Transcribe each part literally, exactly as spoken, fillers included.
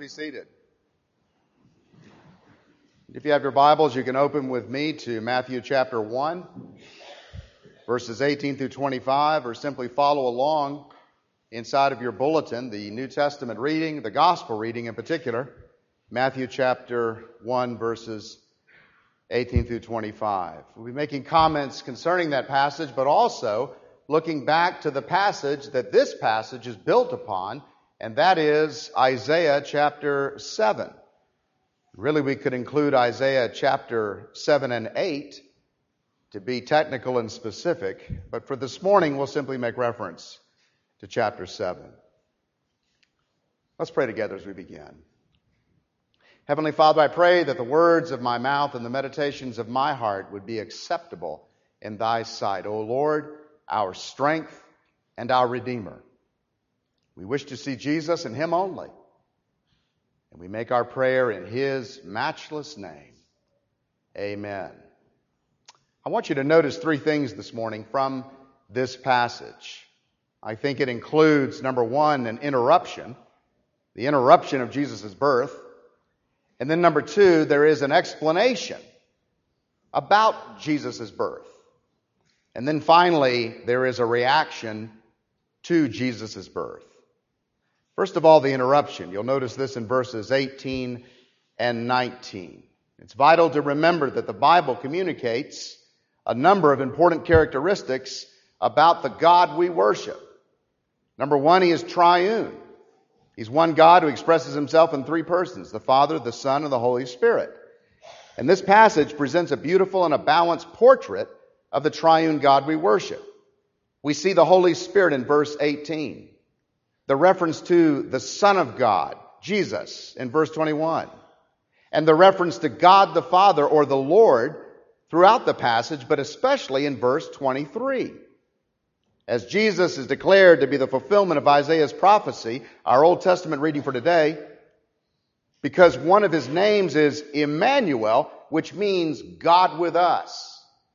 be seated. If you have your Bibles, you can open with me to Matthew chapter one, verses eighteen through twenty-five, or simply follow along inside of your bulletin, the New Testament reading, the Gospel reading in particular, Matthew chapter one, verses eighteen through twenty-five. We'll be making comments concerning that passage, but also looking back to the passage that this passage is built upon, and that is Isaiah chapter seven. Really, we could include Isaiah chapter seven and eight to be technical and specific, but for this morning, we'll simply make reference to chapter seven. Let's pray together as we begin. Heavenly Father, I pray that the words of my mouth and the meditations of my heart would be acceptable in thy sight, O Lord, our strength and our Redeemer. We wish to see Jesus and him only. And we make our prayer in his matchless name. Amen. I want you to notice three things this morning from this passage. I think it includes, number one, an interruption, the interruption of Jesus' birth. And then number two, there is an explanation about Jesus' birth. And then finally, there is a reaction to Jesus' birth. First of all, the interruption. You'll notice this in verses eighteen and nineteen. It's vital to remember that the Bible communicates a number of important characteristics about the God we worship. Number one, he is triune. He's one God who expresses himself in three persons, the Father, the Son, and the Holy Spirit. And this passage presents a beautiful and a balanced portrait of the triune God we worship. We see the Holy Spirit in verse eighteen. The reference to the Son of God, Jesus, in verse twenty-one. And the reference to God the Father or the Lord throughout the passage, but especially in verse twenty-three. As Jesus is declared to be the fulfillment of Isaiah's prophecy, our Old Testament reading for today, because one of his names is Emmanuel, which means God with us.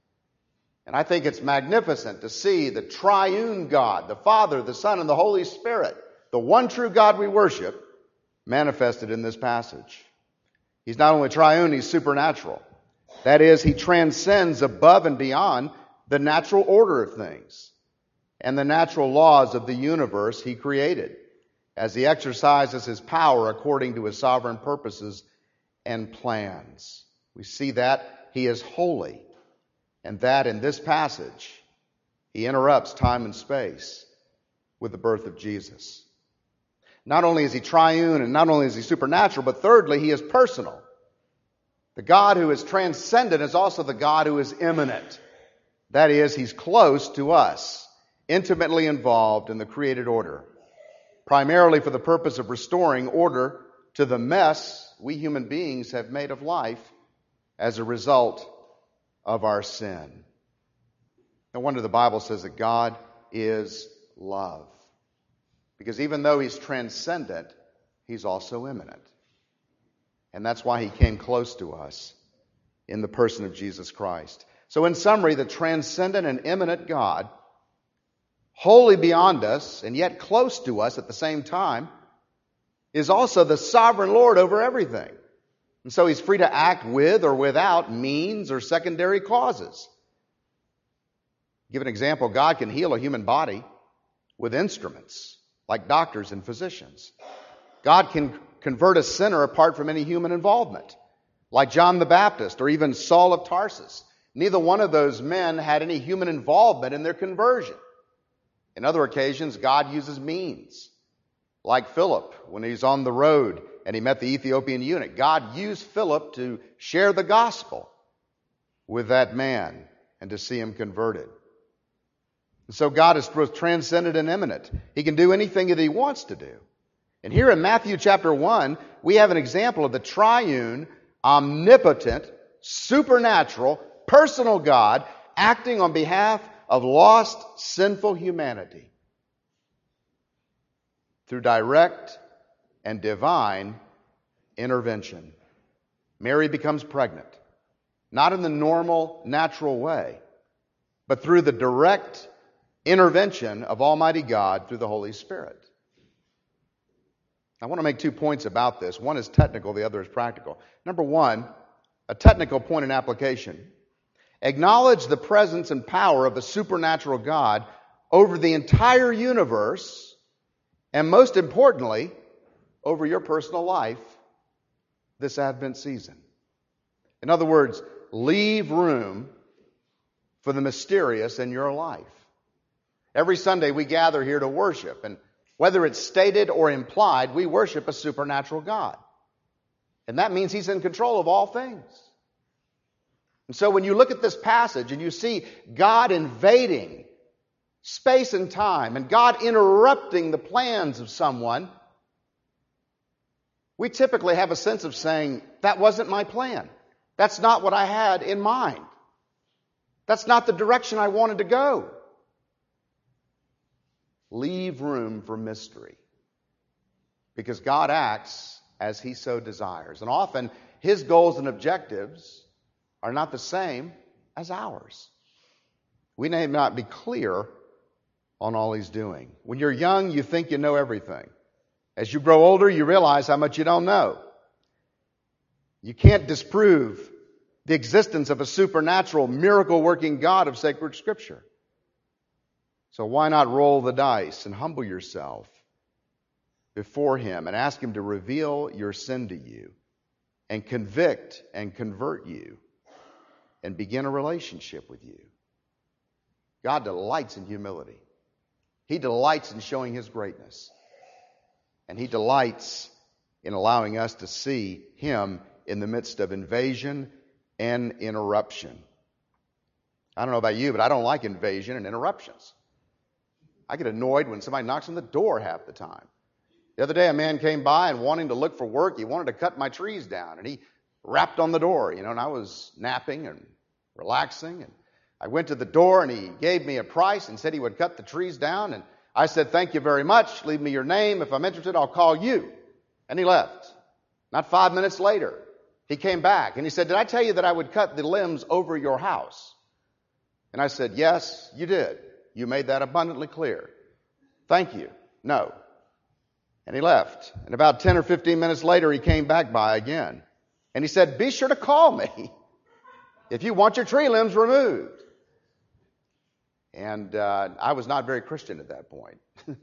And I think it's magnificent to see the triune God, the Father, the Son, and the Holy Spirit, the one true God we worship, manifested in this passage. He's not only triune, he's supernatural. That is, he transcends above and beyond the natural order of things and the natural laws of the universe he created as he exercises his power according to his sovereign purposes and plans. We see that he is holy. And that in this passage, he interrupts time and space with the birth of Jesus. Not only is he triune and not only is he supernatural, but thirdly, he is personal. The God who is transcendent is also the God who is immanent. That is, he's close to us, intimately involved in the created order, primarily for the purpose of restoring order to the mess we human beings have made of life as a result of our sin. No wonder the Bible says that God is love. Because even though he's transcendent, he's also immanent. And that's why he came close to us in the person of Jesus Christ. So in summary, the transcendent and immanent God, wholly beyond us and yet close to us at the same time, is also the sovereign Lord over everything. And so he's free to act with or without means or secondary causes. Give an example, God can heal a human body with instruments, like doctors and physicians. God can convert a sinner apart from any human involvement, like John the Baptist or even Saul of Tarsus. Neither one of those men had any human involvement in their conversion. In other occasions, God uses means, like Philip when he's on the road and he met the Ethiopian eunuch. God used Philip to share the gospel with that man and to see him converted. And so God is both transcendent and immanent. He can do anything that he wants to do. And here in Matthew chapter one, we have an example of the triune, omnipotent, supernatural, personal God acting on behalf of lost, sinful humanity through direct and divine intervention. Mary becomes pregnant, not in the normal, natural way, but through the direct intervention of Almighty God through the Holy Spirit. I want to make two points about this. One is technical, the other is practical. Number one, a technical point in application. Acknowledge the presence and power of a supernatural God over the entire universe, and most importantly, over your personal life this Advent season. In other words, leave room for the mysterious in your life. Every Sunday we gather here to worship, and whether it's stated or implied, we worship a supernatural God. And that means He's in control of all things. And so when you look at this passage and you see God invading space and time and God interrupting the plans of someone, we typically have a sense of saying, that wasn't my plan. That's not what I had in mind. That's not the direction I wanted to go. Leave room for mystery, because God acts as He so desires. And often His goals and objectives are not the same as ours. We may not be clear on all He's doing. When you're young, you think you know everything. As you grow older, you realize how much you don't know. You can't disprove the existence of a supernatural, miracle-working God of sacred Scripture. So why not roll the dice and humble yourself before Him and ask Him to reveal your sin to you and convict and convert you and begin a relationship with you. God delights in humility. He delights in showing His greatness. And He delights in allowing us to see Him in the midst of invasion and interruption. I don't know about you, but I don't like invasion and interruptions. I get annoyed when somebody knocks on the door half the time. The other day, a man came by and wanting to look for work, he wanted to cut my trees down, and he rapped on the door, you know, and I was napping and relaxing, and I went to the door, and he gave me a price and said he would cut the trees down, and I said, thank you very much, leave me your name, if I'm interested, I'll call you. And he left. Not five minutes later, he came back, and he said, did I tell you that I would cut the limbs over your house? And I said, yes, you did. You made that abundantly clear. Thank you. No. And he left. And about ten or fifteen minutes later, he came back by again. And he said, be sure to call me if you want your tree limbs removed. And uh, I was not very Christian at that point.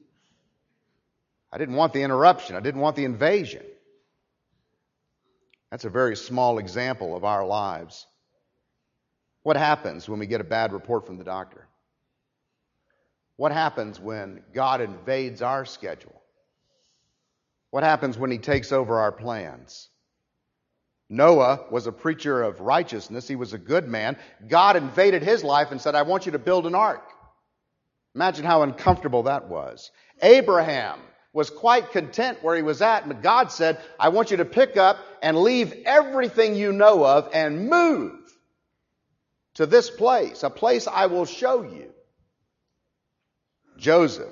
I didn't want the interruption. I didn't want the invasion. That's a very small example of our lives. What happens when we get a bad report from the doctor? What happens when God invades our schedule? What happens when He takes over our plans? Noah was a preacher of righteousness. He was a good man. God invaded his life and said, I want you to build an ark. Imagine how uncomfortable that was. Abraham was quite content where he was at, but God said, I want you to pick up and leave everything you know of and move to this place, a place I will show you. Joseph,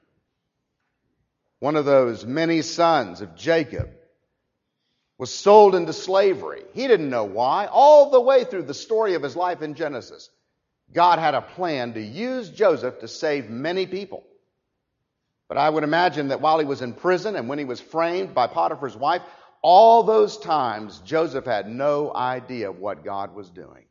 one of those many sons of Jacob, was sold into slavery. He didn't know why. All the way through the story of his life in Genesis, God had a plan to use Joseph to save many people. But I would imagine that while he was in prison and when he was framed by Potiphar's wife, all those times Joseph had no idea what God was doing.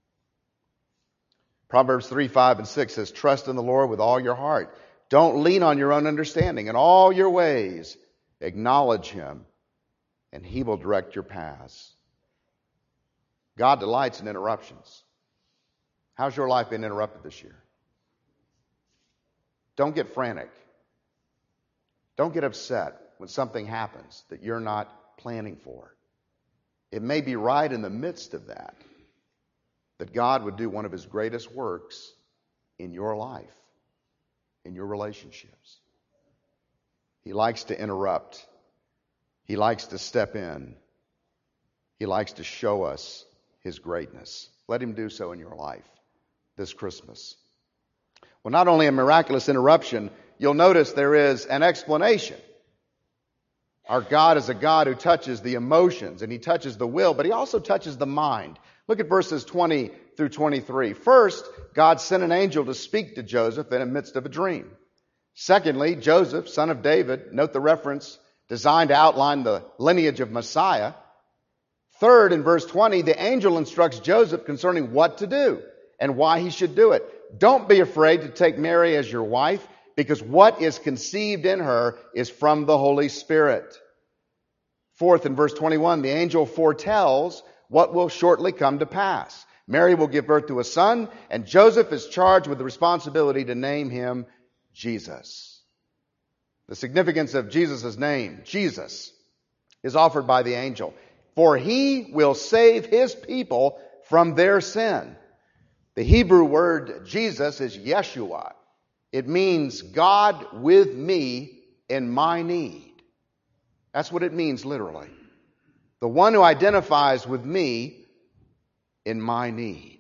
Proverbs three, five, and six says, trust in the Lord with all your heart. Don't lean on your own understanding. In all your ways, acknowledge Him, and He will direct your paths. God delights in interruptions. How's your life been interrupted this year? Don't get frantic. Don't get upset when something happens that you're not planning for. It may be right in the midst of that that God would do one of His greatest works in your life, in your relationships. He likes to interrupt. He likes to step in. He likes to show us His greatness. Let Him do so in your life this Christmas. Well, not only a miraculous interruption, you'll notice there is an explanation. Our God is a God who touches the emotions and He touches the will, but He also touches the mind. Look at verses twenty through twenty-three. First, God sent an angel to speak to Joseph in the midst of a dream. Secondly, Joseph, son of David, note the reference designed to outline the lineage of Messiah. Third, in verse twenty, the angel instructs Joseph concerning what to do and why he should do it. Don't be afraid to take Mary as your wife, because what is conceived in her is from the Holy Spirit. Fourth, in verse twenty-one, the angel foretells what will shortly come to pass. Mary will give birth to a son, and Joseph is charged with the responsibility to name him Jesus. The significance of Jesus' name, Jesus, is offered by the angel. For he will save his people from their sin. The Hebrew word Jesus is Yeshua. It means God with me in my need. That's what it means literally. The one who identifies with me in my need.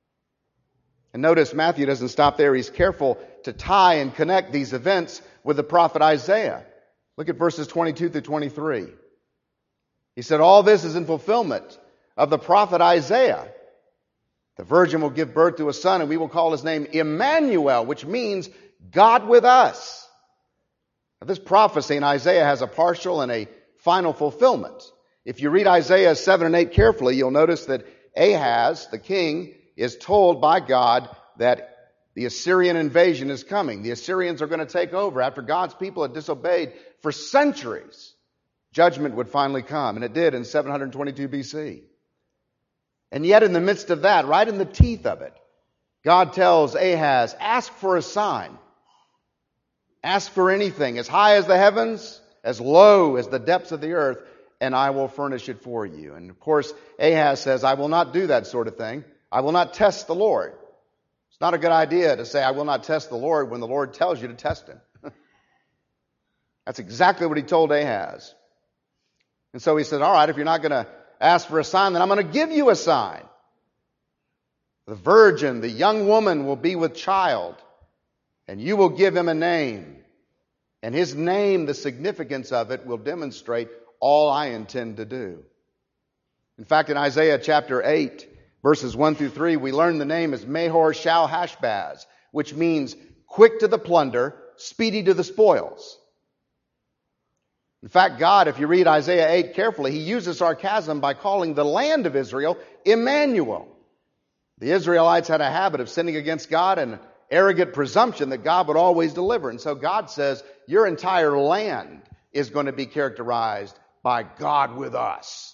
And notice Matthew doesn't stop there. He's careful to tie and connect these events with the prophet Isaiah. Look at verses twenty-two through twenty-three. He said, all this is in fulfillment of the prophet Isaiah. The virgin will give birth to a son, and we will call his name Emmanuel, which means God with us. Now, this prophecy in Isaiah has a partial and a final fulfillment. If you read Isaiah seven and eight carefully, you'll notice that Ahaz, the king, is told by God that the Assyrian invasion is coming. The Assyrians are going to take over. After God's people had disobeyed for centuries, judgment would finally come. And it did in seven hundred twenty-two B C. And yet in the midst of that, right in the teeth of it, God tells Ahaz, ask for a sign. Ask for anything, as high as the heavens, as low as the depths of the earth, and I will furnish it for you. And of course, Ahaz says, I will not do that sort of thing. I will not test the Lord. It's not a good idea to say, I will not test the Lord when the Lord tells you to test him. That's exactly what he told Ahaz. And so he said, all right, if you're not going to ask for a sign, then I'm going to give you a sign. The virgin, the young woman, will be with child, and you will give him a name. And his name, the significance of it, will demonstrate all I intend to do. In fact, in Isaiah chapter eight, verses one through three, we learn the name is Mahor-Shalal-Hash-Baz, which means quick to the plunder, speedy to the spoils. In fact, God, if you read Isaiah eight carefully, he uses sarcasm by calling the land of Israel Emmanuel. The Israelites had a habit of sinning against God and arrogant presumption that God would always deliver. And so God says, your entire land is going to be characterized by God with us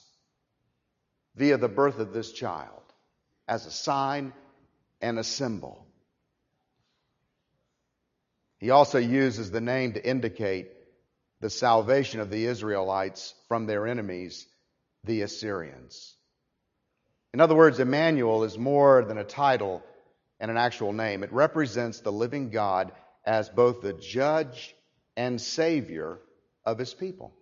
via the birth of this child as a sign and a symbol. He also uses the name to indicate the salvation of the Israelites from their enemies, the Assyrians. In other words, Emmanuel is more than a title and an actual name. It represents the living God as both the judge and savior of his people.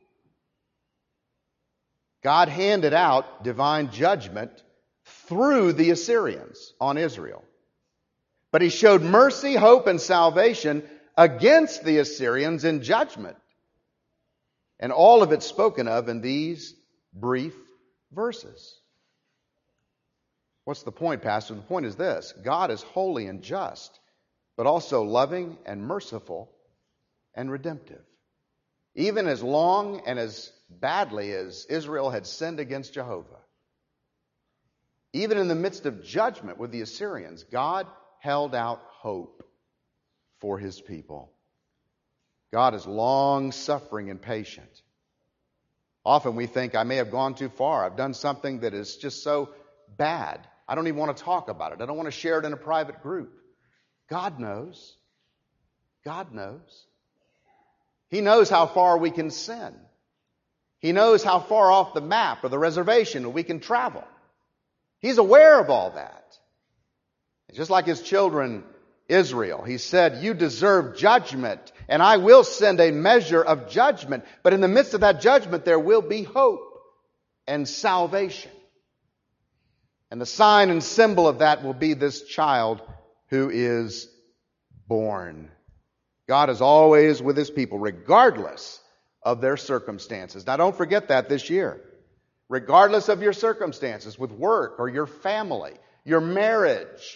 God handed out divine judgment through the Assyrians on Israel. But he showed mercy, hope, and salvation against the Assyrians in judgment. And all of it spoken of in these brief verses. What's the point, Pastor? The point is this. God is holy and just, but also loving and merciful and redemptive. Even as long and as badly as Israel had sinned against Jehovah, even in the midst of judgment with the Assyrians, God held out hope for his people. God is long-suffering and patient. Often we think, I may have gone too far. I've done something that is just so bad. I don't even want to talk about it. I don't want to share it in a private group. God knows. God knows. He knows how far we can sin. He knows how far off the map or the reservation we can travel. He's aware of all that. Just like his children, Israel, he said, you deserve judgment, and I will send a measure of judgment. But in the midst of that judgment, there will be hope and salvation. And the sign and symbol of that will be this child who is born. God is always with his people, regardless of their circumstances. Now, don't forget that this year. Regardless of your circumstances with work or your family, your marriage,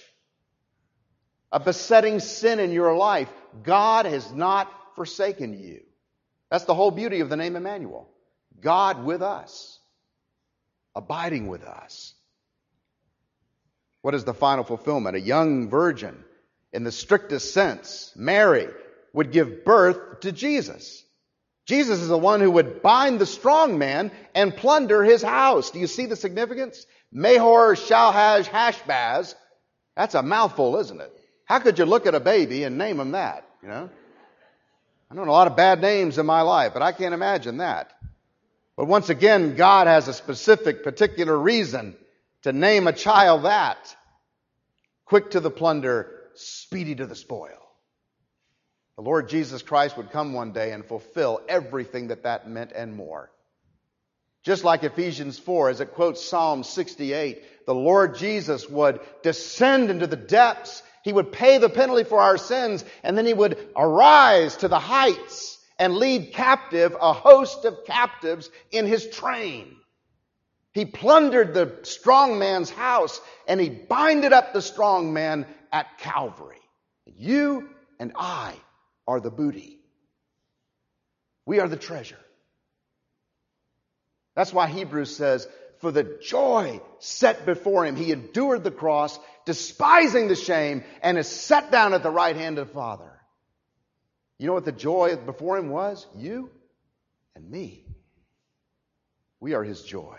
a besetting sin in your life, God has not forsaken you. That's the whole beauty of the name Emmanuel. God with us, abiding with us. What is the final fulfillment? A young virgin, in the strictest sense, Mary, would give birth to Jesus. Jesus is the one who would bind the strong man and plunder his house. Do you see the significance? Mahor Shalhaj Hashbaz. That's a mouthful, isn't it? How could you look at a baby and name him that, you know? I know a lot of bad names in my life, but I can't imagine that. But once again, God has a specific, particular reason to name a child that. Quick to the plunder, speedy to the spoil. The Lord Jesus Christ would come one day and fulfill everything that that meant and more. Just like Ephesians four, as it quotes Psalm sixty-eight, the Lord Jesus would descend into the depths. He would pay the penalty for our sins, and then he would arise to the heights and lead captive a host of captives in his train. He plundered the strong man's house, and he binded up the strong man at Calvary. You and I are the booty. We are the treasure. That's why Hebrews says, for the joy set before him, he endured the cross, despising the shame, and is set down at the right hand of the Father. You know what the joy before him was? You and me. We are his joy.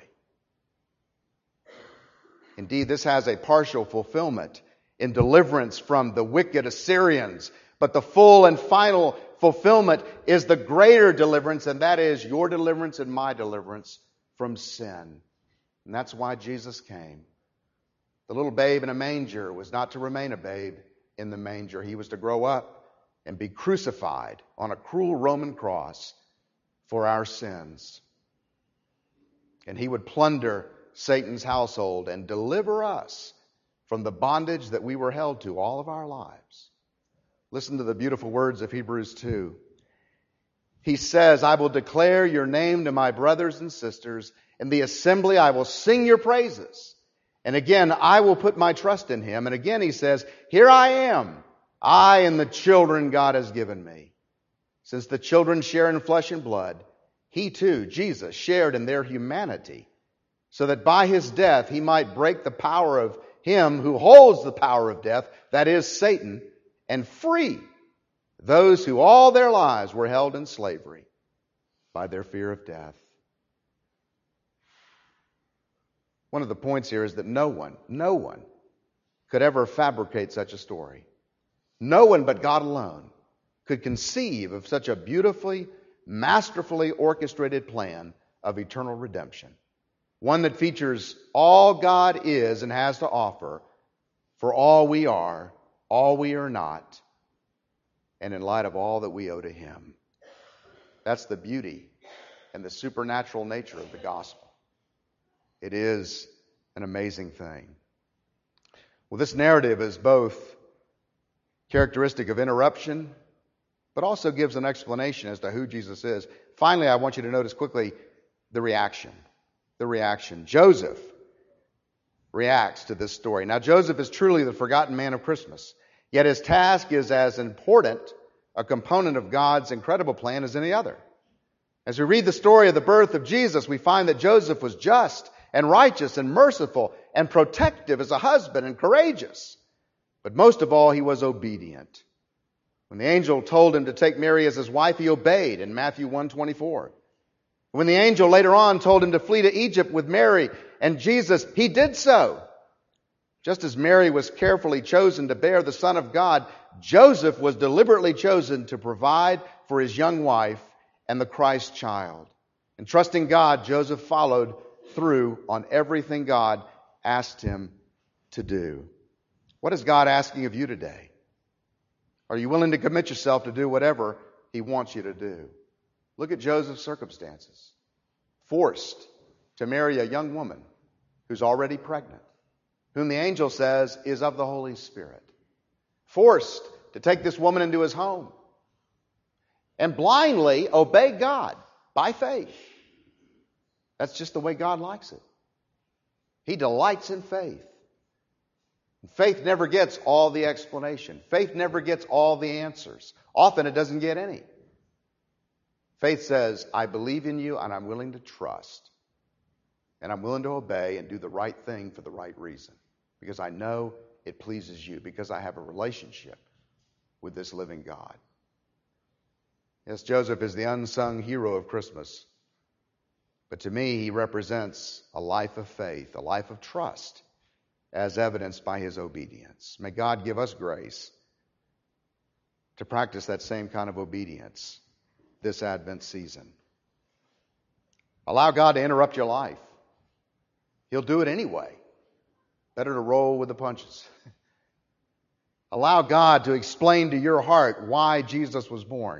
Indeed, this has a partial fulfillment in deliverance from the wicked Assyrians. But the full and final fulfillment is the greater deliverance, and that is your deliverance and my deliverance from sin. And that's why Jesus came. The little babe in a manger was not to remain a babe in the manger. He was to grow up and be crucified on a cruel Roman cross for our sins. And he would plunder Satan's household and deliver us from the bondage that we were held to all of our lives. Listen to the beautiful words of Hebrews two. He says, I will declare your name to my brothers and sisters. In the assembly I will sing your praises. And again, I will put my trust in him. And again he says, here I am, I and the children God has given me. Since the children share in flesh and blood, he too, Jesus, shared in their humanity, so that by his death he might break the power of him who holds the power of death, that is Satan, and free those who all their lives were held in slavery by their fear of death. One of the points here is that no one, no one could ever fabricate such a story. No one but God alone could conceive of such a beautifully, masterfully orchestrated plan of eternal redemption. One that features all God is and has to offer for all we are, all we are not, and in light of all that we owe to him. That's the beauty and the supernatural nature of the gospel. It is an amazing thing. Well, this narrative is both characteristic of interruption, but also gives an explanation as to who Jesus is. Finally, I want you to notice quickly the reaction. The reaction. Joseph reacts to this story. Now, Joseph is truly the forgotten man of Christmas. Yet his task is as important a component of God's incredible plan as any other. As we read the story of the birth of Jesus, we find that Joseph was just and righteous and merciful and protective as a husband and courageous. But most of all, he was obedient. When the angel told him to take Mary as his wife, he obeyed in Matthew one twenty-four. When the angel later on told him to flee to Egypt with Mary and Jesus, he did so. Just as Mary was carefully chosen to bear the Son of God, Joseph was deliberately chosen to provide for his young wife and the Christ child. And trusting God, Joseph followed through on everything God asked him to do. What is God asking of you today? Are you willing to commit yourself to do whatever he wants you to do? Look at Joseph's circumstances. Forced to marry a young woman who's already pregnant, whom the angel says is of the Holy Spirit. Forced to take this woman into his home and blindly obey God by faith. That's just the way God likes it. He delights in faith. Faith never gets all the explanation. Faith never gets all the answers. Often it doesn't get any. Faith says, I believe in you and I'm willing to trust. And I'm willing to obey and do the right thing for the right reason. Because I know it pleases you. Because I have a relationship with this living God. Yes, Joseph is the unsung hero of Christmas. But to me, he represents a life of faith, a life of trust, as evidenced by his obedience. May God give us grace to practice that same kind of obedience this Advent season. Allow God to interrupt your life. He'll do it anyway. Better to roll with the punches. Allow God to explain to your heart why Jesus was born.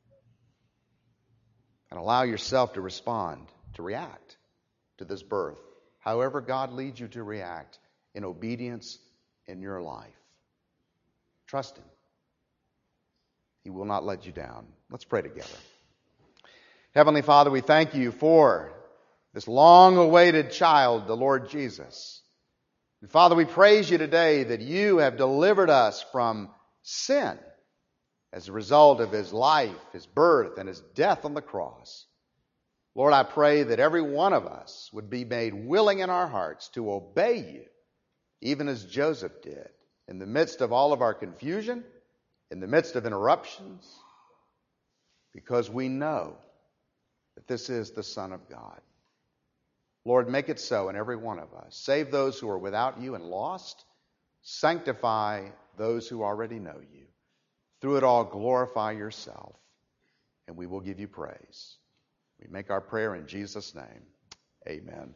And allow yourself to respond, to react to this birth, however God leads you to react in obedience in your life. Trust Him. He will not let you down. Let's pray together. Heavenly Father, we thank you for this long-awaited child, the Lord Jesus. And Father, we praise you today that you have delivered us from sin as a result of his life, his birth, and his death on the cross. Lord, I pray that every one of us would be made willing in our hearts to obey you, even as Joseph did, in the midst of all of our confusion, in the midst of interruptions, because we know that this is the Son of God. Lord, make it so in every one of us. Save those who are without you and lost. Sanctify those who already know you. Through it all, glorify yourself, and we will give you praise. We make our prayer in Jesus' name. Amen.